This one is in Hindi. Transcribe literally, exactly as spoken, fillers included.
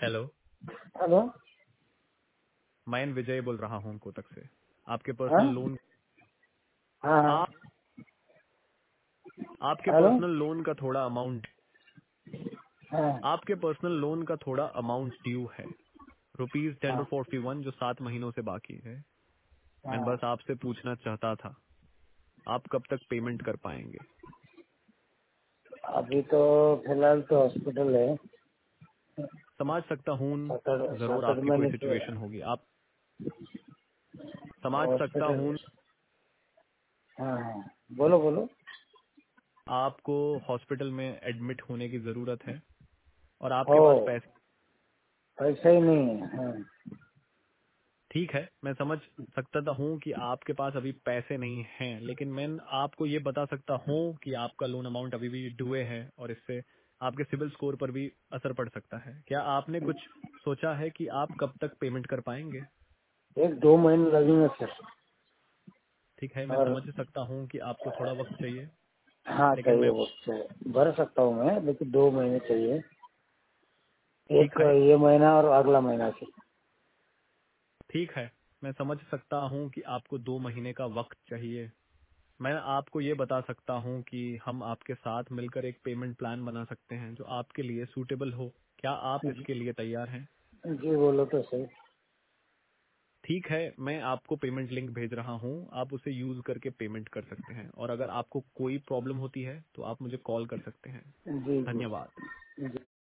हेलो। हेलो। मैं विजय बोल रहा हूँ कोटक से। आपके हाँ पर्सनल लोन हाँ हाँ। आप आपके हेलो। पर्सनल लोन का थोड़ा अमाउंट हाँ आपके पर्सनल लोन का थोड़ा अमाउंट ड्यू है, रुपीज टेन हाँ फोर्टी वन, जो सात महीनों से बाकी है। मैं हाँ। बस आपसे पूछना चाहता था, आप कब तक पेमेंट कर पाएंगे? अभी तो फिलहाल तो हॉस्पिटल है। समझ सकता हूँ, सात आठ जरूर सात आठ आपकी कोई महीने से सिचुएशन होगी, आप समझ सकता हॉस्पिटल। हूँ। हाँ हाँ, बोलो बोलो। आपको हॉस्पिटल में एडमिट होने की जरूरत है और ओ, आपके पास पैसे। पैसा ही नहीं है। हाँ ठीक है, मैं समझ सकता हूँ कि आपके पास अभी पैसे नहीं हैं, लेकिन मैं आपको ये बता सकता हूँ कि आपका लोन अमाउंट अभी भी डुए है और इससे आपके सिविल स्कोर पर भी असर पड़ सकता है। क्या आपने कुछ सोचा है कि आप कब तक पेमेंट कर पाएंगे? एक दो महीने लगेंगे सर। ठीक है, मैं और समझ सकता हूँ कि आपको थोड़ा वक्त चाहिए, हाँ लेकिन चाहिए, मैं वो चाहिए, भर सकता हूँ मैं, लेकिन दो महीने चाहिए। ठीक एक है ये महीना और अगला महीना से। ठीक है मैं समझ सकता हूँ कि आपको दो महीने का वक्त चाहिए। मैं आपको ये बता सकता हूँ कि हम आपके साथ मिलकर एक पेमेंट प्लान बना सकते हैं जो आपके लिए सूटेबल हो। क्या आप जी, इसके लिए तैयार हैं? जी बोलो तो सही। ठीक है, मैं आपको पेमेंट लिंक भेज रहा हूँ, आप उसे यूज करके पेमेंट कर सकते हैं और अगर आपको कोई प्रॉब्लम होती है तो आप मुझे कॉल कर सकते हैं। जी जी धन्यवाद। जी।